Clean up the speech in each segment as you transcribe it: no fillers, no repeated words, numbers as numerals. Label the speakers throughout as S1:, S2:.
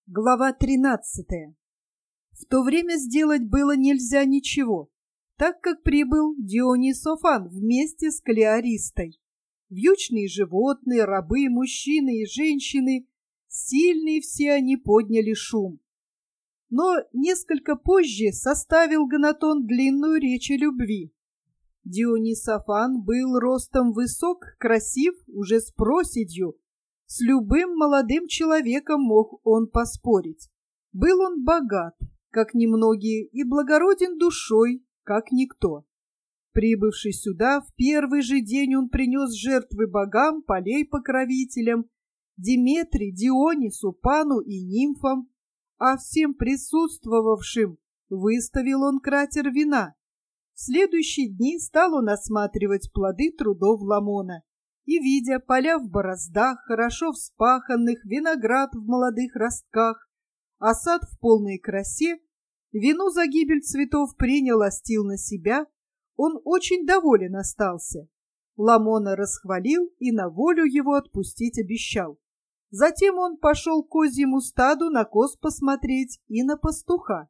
S1: Глава 13. В то время сделать было нельзя ничего, так как прибыл Дионисофан вместе с Клеаристой. Вьючные животные, рабы, мужчины и женщины, сильные все они подняли шум. Но несколько позже составил Гнатон длинную речь о любви. Дионисофан был ростом высок, красив, уже с проседью. С любым молодым человеком мог он поспорить. Был он богат, как немногие, и благороден душой, как никто. Прибывший сюда, в первый же день он принес жертвы богам, полей-покровителям, Деметре, Дионису, Пану и нимфам, а всем присутствовавшим выставил он кратер вина. В следующие дни стал он осматривать плоды трудов Ламона. И, видя поля в бороздах, хорошо вспаханных, виноград в молодых ростках, а сад в полной красе, вину за гибель цветов принял, остил на себя, он очень доволен остался. Ламона расхвалил и на волю его отпустить обещал. Затем он пошел к козьему стаду на коз посмотреть и на пастуха.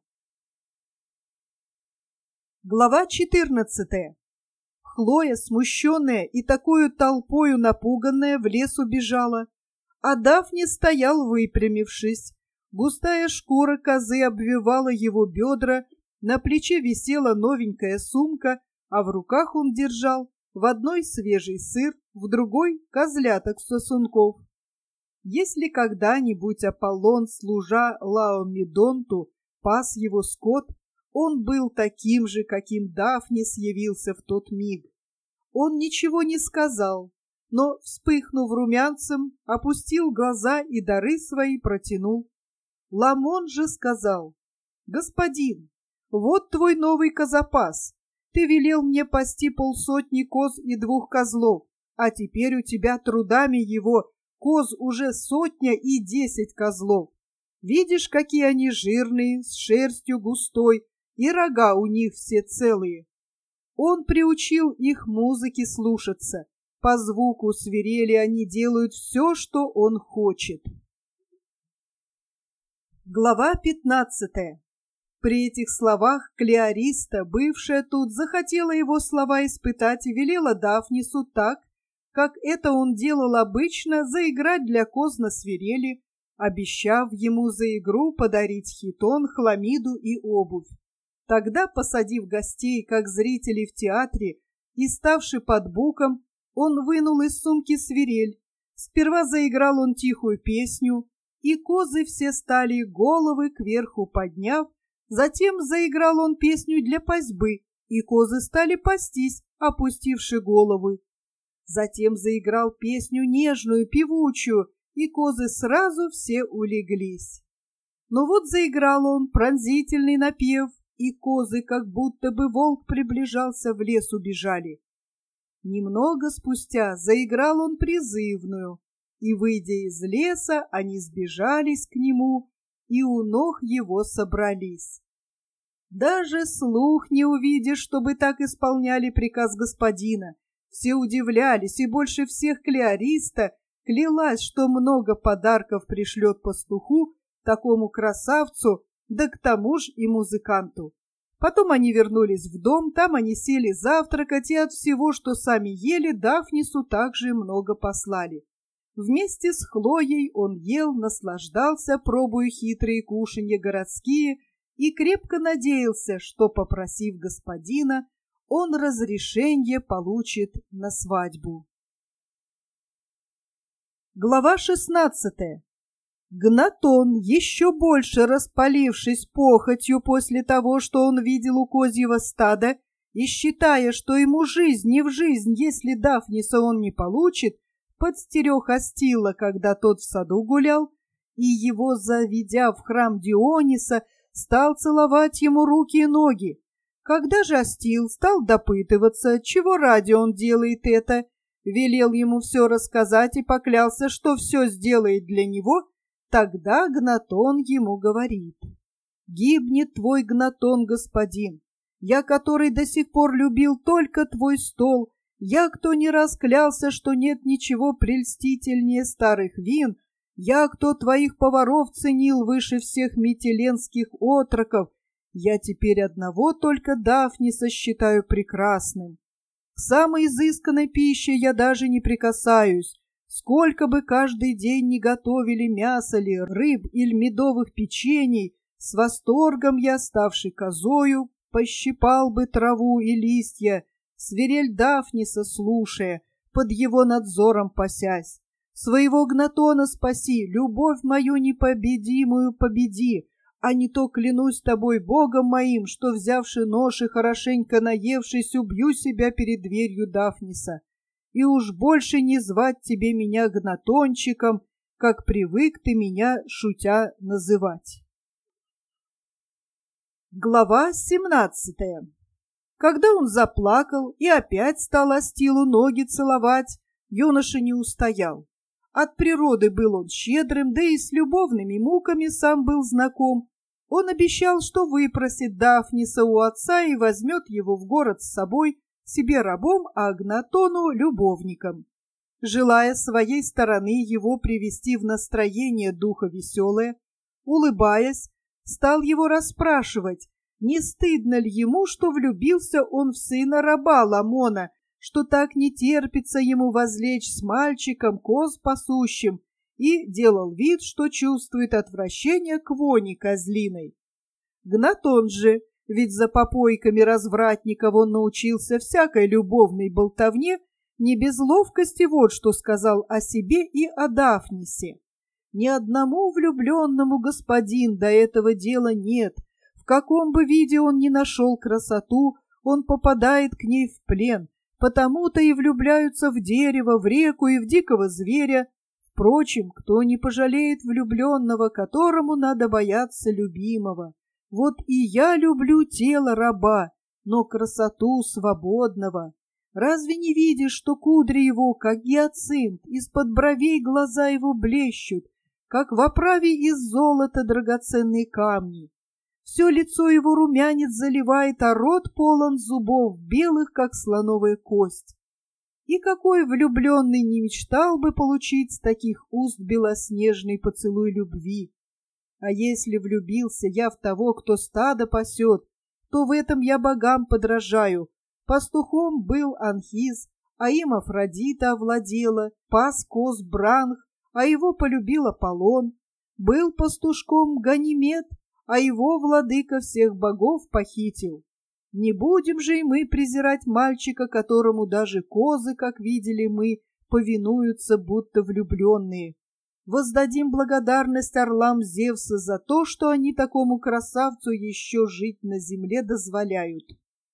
S1: Глава 14. Хлоя, смущенная и такою толпою напуганная, в лес убежала, а Дафни стоял, выпрямившись. Густая шкура козы обвивала его бедра, на плече висела новенькая сумка, а в руках он держал в одной свежий сыр, в другой — козляток сосунков. Если когда-нибудь Аполлон, служа Лаомедонту, пас его скот, он был таким же, каким Дафнис явился в тот миг. Он ничего не сказал, но, вспыхнув румянцем, опустил глаза и дары свои протянул. Ламон же сказал: «Господин, вот твой новый козопас. Ты велел мне пасти 50 коз и 2 козлов, а теперь у тебя трудами его коз уже 100 и 10 козлов. Видишь, какие они жирные, с шерстью густой, и рога у них все целые. Он приучил их музыке слушаться. По звуку свирели они делают все, что он хочет». Глава 15. При этих словах Клеариста, бывшая тут, захотела его слова испытать и велела Дафнису так, как это он делал обычно, заиграть для коз на свирели, обещав ему за игру подарить хитон, хламиду и обувь. Тогда, посадив гостей, как зрителей в театре, и ставши под буком, он вынул из сумки свирель. Сперва заиграл он тихую песню, и козы все стали головы кверху подняв, затем заиграл он песню для пасьбы, и козы стали пастись, опустивши головы. Затем заиграл песню нежную, певучую, и козы сразу все улеглись. Но вот заиграл он пронзительный напев, и козы, как будто бы волк приближался, в лес убежали. Немного спустя заиграл он призывную, и, выйдя из леса, они сбежались к нему и у ног его собрались. Даже слух не увидишь, чтобы так исполняли приказ господина. Все удивлялись, и больше всех Клеариста клялась, что много подарков пришлет пастуху, такому красавцу, да к тому ж и музыканту. Потом они вернулись в дом, там они сели завтракать, и от всего, что сами ели, Дафнису также много послали. Вместе с Хлоей он ел, наслаждался, пробуя хитрые кушанья городские, и крепко надеялся, что, попросив господина, он разрешение получит на свадьбу. Глава 16. Гнатон, еще больше распалившись похотью после того, что он видел у козьего стада, и считая, что ему жизнь не в жизнь, если Дафниса он не получит, подстерег Астила, когда тот в саду гулял, и его, заведя в храм Диониса, стал целовать ему руки и ноги. Когда же Астил стал допытываться, чего ради он делает это, велел ему все рассказать и поклялся, что все сделает для него, тогда Гнатон ему говорит: «Гибнет твой Гнатон, господин, я, который до сих пор любил только твой стол, я, кто не раз клялся, что нет ничего прельстительнее старых вин, Я, кто твоих поваров ценил выше всех метеленских отроков, я теперь одного только Дафниса считаю прекрасным. К самой изысканной пище я даже не прикасаюсь. Сколько бы каждый день не готовили мяса ли, рыб или медовых печений, с восторгом я, ставший козою, пощипал бы траву и листья, свирель Дафниса слушая, под его надзором пасясь. Своего Гнатона спаси, любовь мою непобедимую победи, а не то, клянусь тобой, Богом моим, что, взявши нож и хорошенько наевшись, убью себя перед дверью Дафниса. И уж больше не звать тебе меня Гнатончиком, как привык ты меня, шутя, называть. Глава 17. Когда он заплакал и опять стал Астилу ноги целовать, юноша не устоял. От природы был он щедрым, да и с любовными муками сам был знаком. Он обещал, что выпросит Дафниса у отца и возьмет его в город с собой, себе рабом, а Гнатону — любовником. Желая с своей стороны его привести в настроение духа веселое, улыбаясь, стал его расспрашивать, не стыдно ли ему, что влюбился он в сына раба Ламона, что так не терпится ему возлечь с мальчиком коз пасущим, и делал вид, что чувствует отвращение к воне козлиной. Гнатон же, ведь за попойками развратников он научился всякой любовной болтовне, не без ловкости вот что сказал о себе и о Дафнисе. Ни одному влюбленному господин до этого дела нет. В каком бы виде он ни нашел красоту, он попадает к ней в плен, потому-то и влюбляются в дерево, в реку и в дикого зверя. Впрочем, кто не пожалеет влюбленного, которому надо бояться любимого? Вот и я люблю тело раба, но красоту свободного. Разве не видишь, что кудри его, как гиацинт, из-под бровей глаза его блещут, как в оправе из золота драгоценные камни? Все лицо его румянец заливает, а рот полон зубов, белых, как слоновая кость. И какой влюбленный не мечтал бы получить с таких уст белоснежный поцелуй любви? А если влюбился я в того, кто стадо пасет, то в этом я богам подражаю. Пастухом был Анхиз, а им Афродита овладела, пас коз Бранх, а его полюбил Аполлон. Был пастушком Ганимед, а его владыка всех богов похитил. Не будем же и мы презирать мальчика, которому даже козы, как видели мы, повинуются, будто влюбленные. Воздадим благодарность орлам Зевса за то, что они такому красавцу еще жить на земле дозволяют.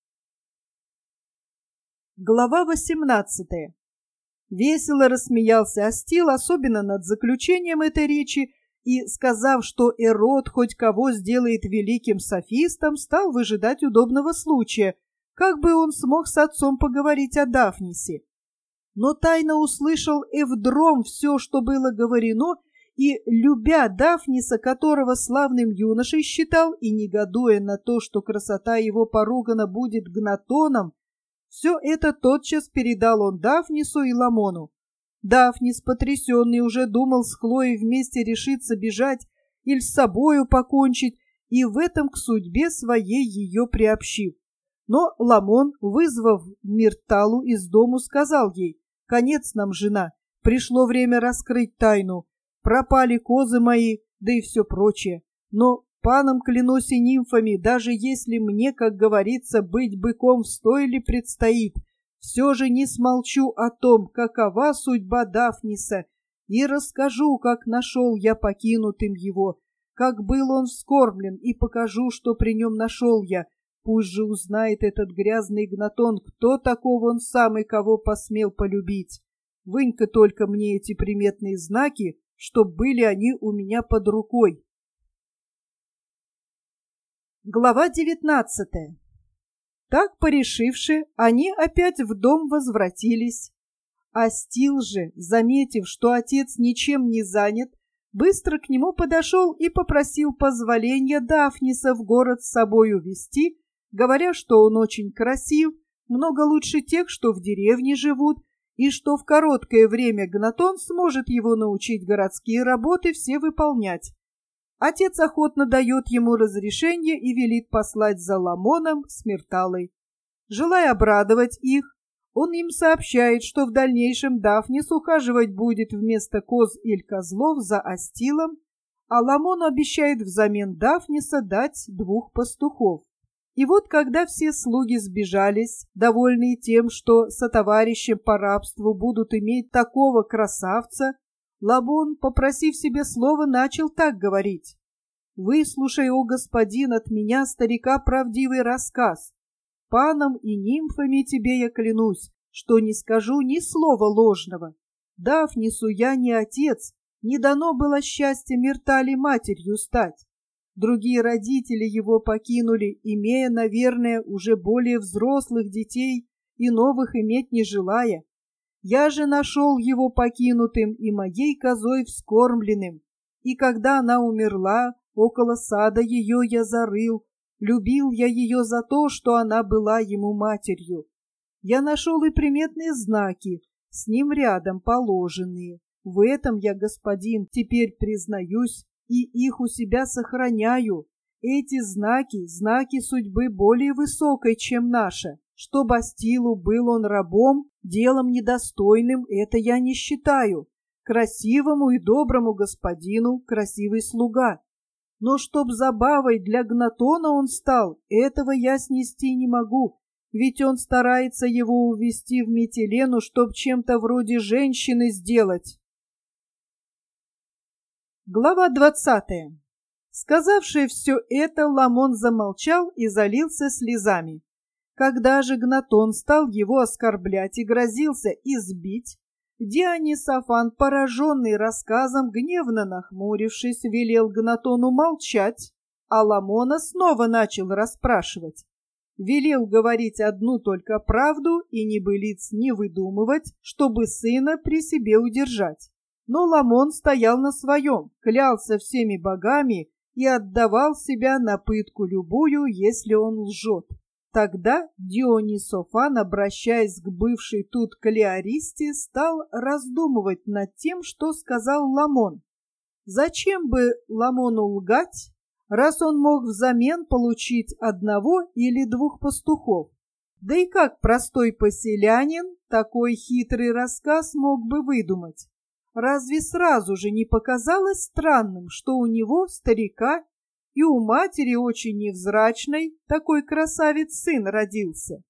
S1: Глава 18. Весело рассмеялся Астил, особенно над заключением этой речи, и, сказав, что Ирод хоть кого сделает великим софистом, стал выжидать удобного случая, как бы он смог с отцом поговорить о Дафнисе. Но тайно услышал Эвдром все, что было говорено, и, любя Дафниса, которого славным юношей считал, и негодуя на то, что красота его поругана будет Гнатоном, все это тотчас передал он Дафнису и Ламону. Дафнис, потрясенный, уже думал с Хлоей вместе решиться бежать или с собою покончить, и в этом к судьбе своей ее приобщив. Но Ламон, вызвав Мирталу из дому, сказал ей: «Конец нам, жена, пришло время раскрыть тайну. Пропали козы мои, да и все прочее. Но паном клянусь и нимфами, даже если мне, как говорится, быть быком в стойле предстоит, все же не смолчу о том, какова судьба Дафниса, и расскажу, как нашел я покинутым его, как был он вскормлен, и покажу, что при нем нашел я. Пусть же узнает этот грязный Гнатон, кто таков он сам и кого посмел полюбить. Вынь-ка только мне эти приметные знаки, чтоб были они у меня под рукой». Глава 19. Так, порешивши, они опять в дом возвратились. Астил же, заметив, что отец ничем не занят, быстро к нему подошел и попросил позволения Дафниса в город с собой увезти, говоря, что он очень красив, много лучше тех, что в деревне живут, и что в короткое время Гнатон сможет его научить городские работы все выполнять. Отец охотно дает ему разрешение и велит послать за Ламоном с Мирталой. Желая обрадовать их, он им сообщает, что в дальнейшем Дафнис ухаживать будет вместо коз или козлов за Астилом, а Ламон обещает взамен Дафниса дать 2 пастухов. И вот когда все слуги сбежались, довольные тем, что сотоварищем по рабству будут иметь такого красавца, Ламон, попросив себе слова, начал так говорить: «Выслушай, о господин, от меня, старика, правдивый рассказ. Паном и нимфами тебе я клянусь, что не скажу ни слова ложного. Дафнису я не отец, не дано было счастье Миртали матерью стать. Другие родители его покинули, имея, наверное, уже более взрослых детей и новых иметь не желая. Я же нашел его покинутым и моей козой вскормленным, и когда она умерла, около сада ее я зарыл, любил я ее за то, что она была ему матерью. Я нашел и приметные знаки, с ним рядом положенные. В этом я, господин, теперь признаюсь, и их у себя сохраняю. Эти знаки — знаки судьбы более высокой, чем наша. Что Бастилу был он рабом, делом недостойным, это я не считаю. Красивому и доброму господину красивый слуга. Но чтоб забавой для Гнатона он стал, этого я снести не могу, ведь он старается его увести в Митилену, чтоб чем-то вроде женщины сделать». Глава 20. Сказавший все это, Ламон замолчал и залился слезами. Когда же Гнатон стал его оскорблять и грозился избить, Дионисофан, пораженный рассказом, гневно нахмурившись, велел Гнатону молчать, а Ламона снова начал расспрашивать. Велел говорить одну только правду и небылиц не выдумывать, чтобы сына при себе удержать. Но Ламон стоял на своем, клялся всеми богами и отдавал себя на пытку любую, если он лжет. Тогда Дионисофан, обращаясь к бывшей тут Клеаристе, стал раздумывать над тем, что сказал Ламон. Зачем бы Ламону лгать, раз он мог взамен получить 1 или 2 пастухов? Да и как простой поселянин такой хитрый рассказ мог бы выдумать? Разве сразу же не показалось странным, что у него, старика, и у матери очень невзрачной, такой красавец сын родился?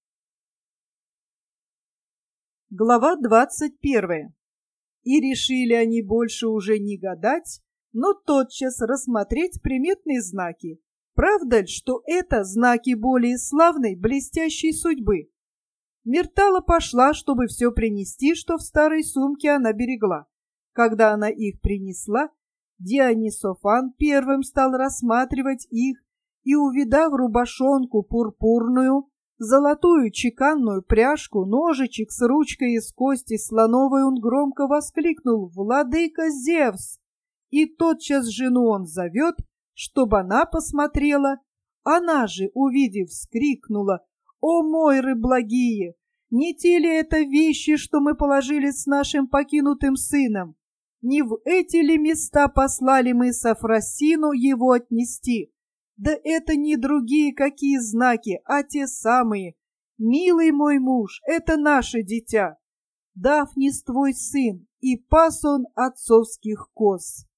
S1: Глава 21. И решили они больше уже не гадать, но тотчас рассмотреть приметные знаки. Правда ли, что это знаки более славной, блестящей судьбы? Миртала пошла, чтобы все принести, что в старой сумке она берегла. Когда она их принесла, Дионисофан первым стал рассматривать их и, увидав рубашонку пурпурную, золотую чеканную пряжку, ножичек с ручкой из кости слоновой, он громко воскликнул: «Владыка Зевс!» И тотчас жену он зовет, чтобы она посмотрела. Она же, увидев, вскрикнула: «О, Мойры благие! Не те ли это вещи, что мы положили с нашим покинутым сыном? Не в эти ли места послали мы Сафросину его отнести? Да это не другие какие знаки, а те самые. Милый мой муж, это наше дитя. Дафнис твой сын, и пас он отцовских коз».